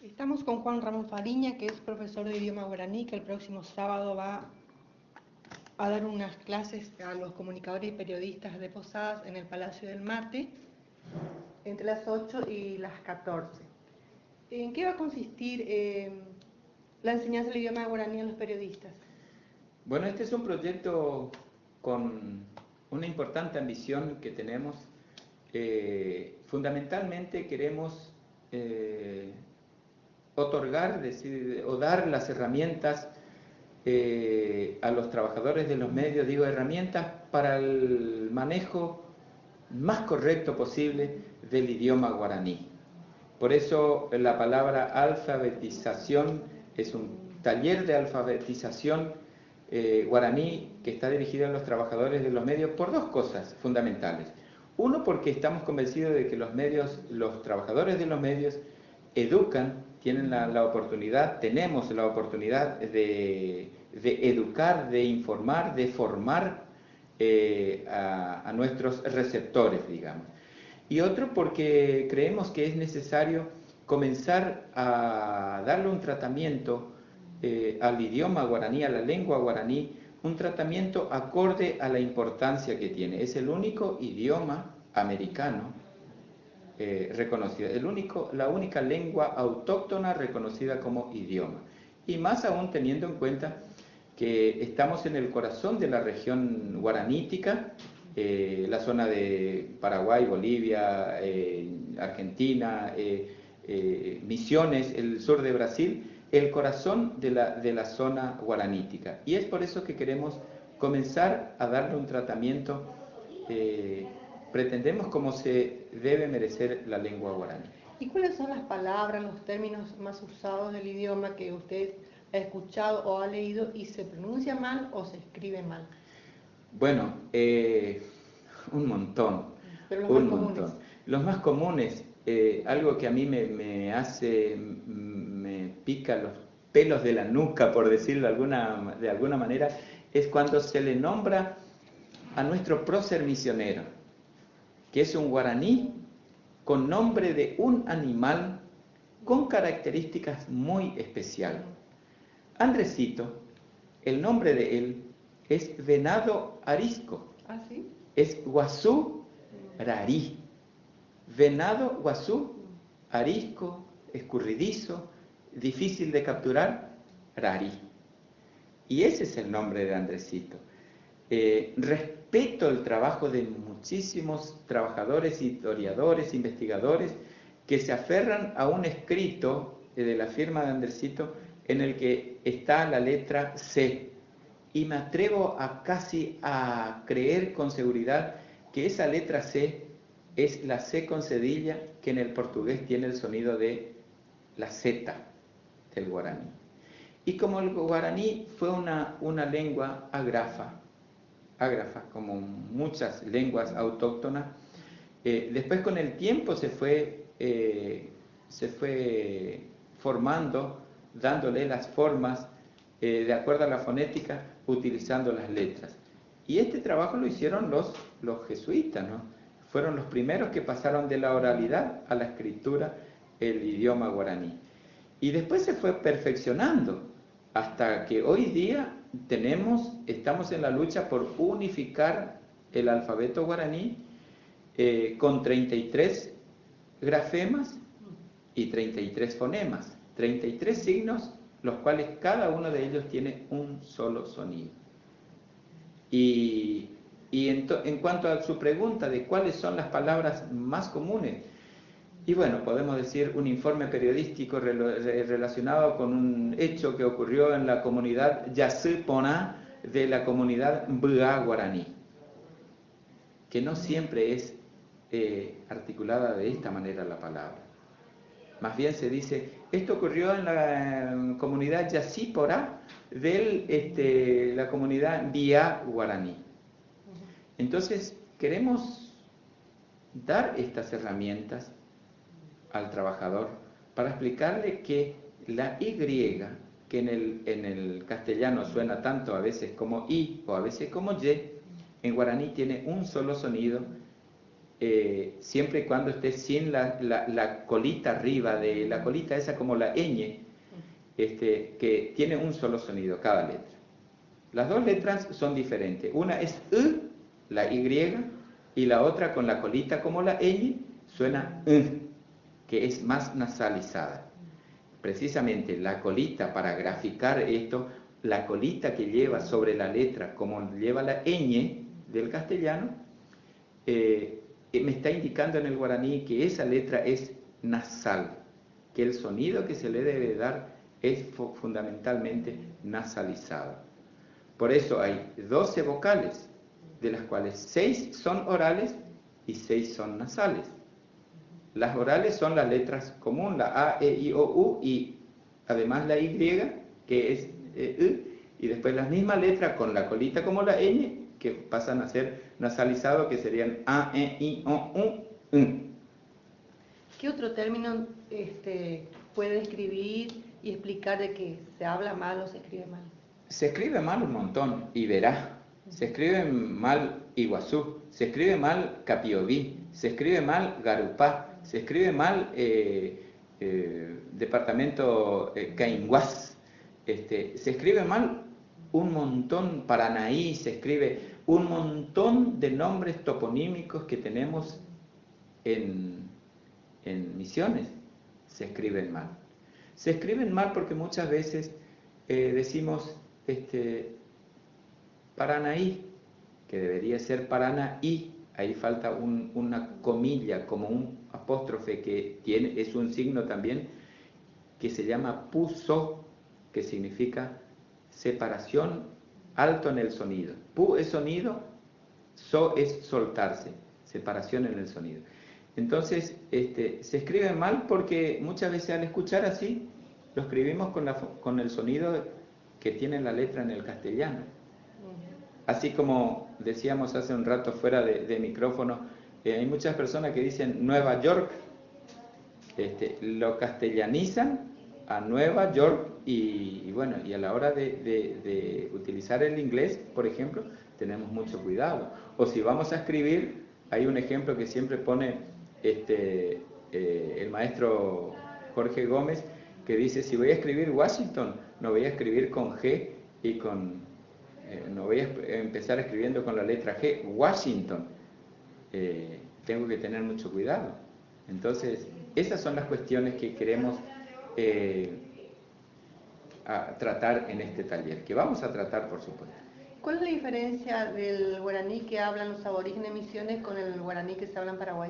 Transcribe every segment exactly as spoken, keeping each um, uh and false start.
Estamos con Juan Ramón Fariña, que es profesor de idioma guaraní, que el próximo sábado va a dar unas clases a los comunicadores y periodistas de Posadas en el Palacio del Mate, entre las ocho y las catorce. ¿En qué va a consistir eh, la enseñanza del idioma guaraní a los periodistas? Bueno, este es un proyecto con una importante ambición que tenemos. Eh, fundamentalmente queremos eh, otorgar decir, o dar las herramientas eh, a los trabajadores de los medios, digo herramientas para el manejo más correcto posible del idioma guaraní. Por eso la palabra alfabetización es un taller de alfabetización eh, guaraní que está dirigido a los trabajadores de los medios por dos cosas fundamentales. Uno, porque estamos convencidos de que los medios, los trabajadores de los medios educan, tienen la, la oportunidad, tenemos la oportunidad de, de educar, de informar, de formar eh, a, a nuestros receptores, digamos. Y otro porque creemos que es necesario comenzar a darle un tratamiento eh, al idioma guaraní, a la lengua guaraní, un tratamiento acorde a la importancia que tiene. Es el único idioma americano eh, reconocido, el único, la única lengua autóctona reconocida como idioma. Y más aún teniendo en cuenta que estamos en el corazón de la región guaranítica, eh, la zona de Paraguay, Bolivia, eh, Argentina, eh, eh, Misiones, el sur de Brasil, el corazón de la, de la zona guaranítica. Y es por eso que queremos comenzar a darle un tratamiento, eh, pretendemos como se debe merecer la lengua guaraní. ¿Y cuáles son las palabras, los términos más usados del idioma que usted ha escuchado o ha leído y se pronuncia mal o se escribe mal? Bueno, eh, un montón. Pero los un más montón. comunes. Los más comunes, eh, algo que a mí me, me hace, me pica los pelos de la nuca, por decirlo de alguna, de alguna manera, es cuando se le nombra a nuestro prócer misionero, que es un guaraní con nombre de un animal con características muy especiales. Andresito, el nombre de él es venado arisco. ¿Ah, sí? Es guazú rarí. Venado guazú, arisco, escurridizo, difícil de capturar, rarí. Y ese es el nombre de Andresito. Eh, respeto el trabajo de muchísimos trabajadores, historiadores, investigadores, que se aferran a un escrito de la firma de Andresito en el que está la letra C. Y me atrevo a casi a creer con seguridad que esa letra C es la C con cedilla, que en el portugués tiene el sonido de la Z del guaraní. Y como el guaraní fue una, una lengua ágrafa, ágrafa, como muchas lenguas autóctonas, eh, después con el tiempo se fue, eh, se fue formando, dándole las formas eh, de acuerdo a la fonética, utilizando las letras. Y este trabajo lo hicieron los, los jesuitas, ¿no? Fueron los primeros que pasaron de la oralidad a la escritura el idioma guaraní. Y después se fue perfeccionando hasta que hoy día tenemos, estamos en la lucha por unificar el alfabeto guaraní eh, con treinta y tres grafemas y treinta y tres fonemas, treinta y tres signos, los cuales cada uno de ellos tiene un solo sonido. Y, y en, to, en cuanto a su pregunta de cuáles son las palabras más comunes, y bueno, podemos decir un informe periodístico relacionado con un hecho que ocurrió en la comunidad Yasupona de la comunidad Mbua guaraní, que no siempre es eh, articulada de esta manera la palabra. Más bien se dice, esto ocurrió en la en comunidad Yasípora de este, la comunidad Mbia guaraní. Entonces, queremos dar estas herramientas al trabajador para explicarle que la Y, que en el, en el castellano suena tanto a veces como I o a veces como Y, en guaraní tiene un solo sonido eh, siempre y cuando esté sin la, la, la colita arriba, de la colita esa como la ñ, este, que tiene un solo sonido cada letra. Las dos letras son diferentes. Una es U, la Y, y la otra con la colita como la ñ suena U, que es más nasalizada. Precisamente la colita, para graficar esto, la colita que lleva sobre la letra, como lleva la ñ del castellano, eh, me está indicando en el guaraní que esa letra es nasal, que el sonido que se le debe dar es fundamentalmente nasalizado. Por eso hay doce vocales, de las cuales seis son orales y seis son nasales. Las orales son las letras comunes, la A, E, I, O, U, y además la Y, que es eh, U, y después las mismas letras con la colita como la ñ, que pasan a ser nasalizados, que serían A, E, I, O, U, U. ¿Qué otro término este, puede describir y explicar de que se habla mal o se escribe mal? Se escribe mal un montón, Iberá. Se escribe mal Iguazú. Se escribe mal Capiobí. Se escribe mal Garupá. Se escribe mal eh, eh, departamento eh, Cainguás. Este, se escribe mal un montón, Paranaí, se escribe un montón de nombres toponímicos que tenemos en, en Misiones. Se escriben mal. Se escriben mal porque muchas veces eh, decimos este, Paranaí, que debería ser Paranaí. Ahí falta un, una comilla, como un apóstrofe que tiene, es un signo también que se llama puso, que significa separación, alto en el sonido. Pu es sonido, so es soltarse, separación en el sonido. Entonces, este, se escribe mal porque muchas veces al escuchar así, lo escribimos con, la, con el sonido que tiene la letra en el castellano. Así como decíamos hace un rato fuera de, de micrófono, eh, hay muchas personas que dicen Nueva York, este, lo castellanizan a Nueva York y, y bueno, y a la hora de, de, de utilizar el inglés, por ejemplo, tenemos mucho cuidado. O si vamos a escribir, hay un ejemplo que siempre pone este, eh, el maestro Jorge Gómez, que dice, si voy a escribir Washington, no voy a escribir con G y con... Eh, no voy a empezar escribiendo con la letra G, Washington. Eh, tengo que tener mucho cuidado. Entonces, esas son las cuestiones que queremos eh, a tratar en este taller, que vamos a tratar, por supuesto. ¿Cuál es la diferencia del guaraní que hablan los aborígenes Misiones con el guaraní que se habla en Paraguay?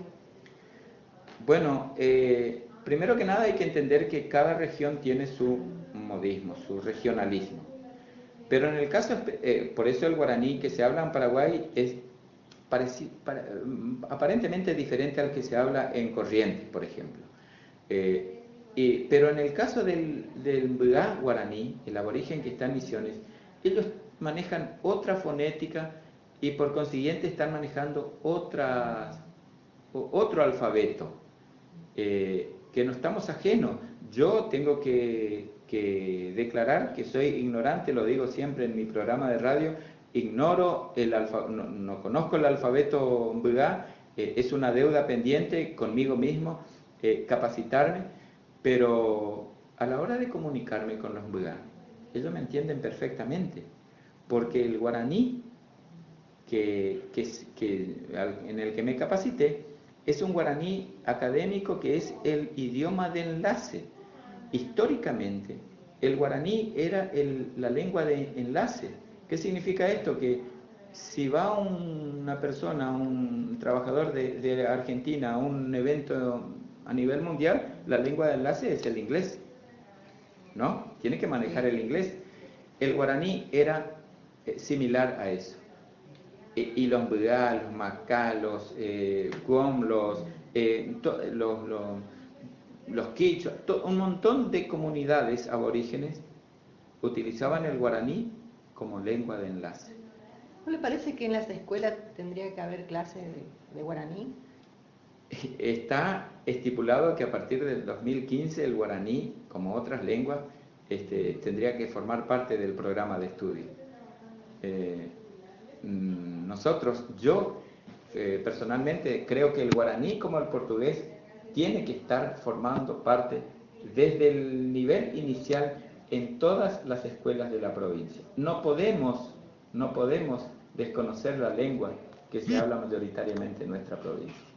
Bueno, eh, primero que nada hay que entender que cada región tiene su modismo, su regionalismo. Pero en el caso, eh, por eso el guaraní que se habla en Paraguay es pareci, para, aparentemente diferente al que se habla en Corrientes, por ejemplo. Eh, y, pero en el caso del, del Mbga guaraní, el aborigen que está en Misiones, ellos manejan otra fonética y por consiguiente están manejando otras, otro alfabeto, eh, que no estamos ajenos. Yo tengo que, que declarar que soy ignorante, lo digo siempre en mi programa de radio, ignoro el alfa, no, no conozco el alfabeto Mbga, eh, es una deuda pendiente conmigo mismo, eh, capacitarme, pero a la hora de comunicarme con los Mbga, ellos me entienden perfectamente, porque el guaraní que, que, que, en el que me capacité es un guaraní académico que es el idioma de enlace. Históricamente, el guaraní era el, la lengua de enlace. ¿Qué significa esto? Que si va una persona, un trabajador de, de Argentina a un evento a nivel mundial, la lengua de enlace es el inglés, ¿no? Tiene que manejar el inglés. El guaraní era eh, similar a eso. E, y los Mbga, los Macá, los eh, Guom, los, eh, to, los, los, los Quichua, to, un montón de comunidades aborígenes utilizaban el guaraní como lengua de enlace. ¿No le parece que en las escuelas tendría que haber clases de, de guaraní? Está estipulado que a partir del dos mil quince el guaraní, como otras lenguas, este, tendría que formar parte del programa de estudio. Eh, nosotros, yo eh, personalmente creo que el guaraní como el portugués tiene que estar formando parte desde el nivel inicial en todas las escuelas de la provincia. No podemos, no podemos desconocer la lengua que se habla mayoritariamente en nuestra provincia.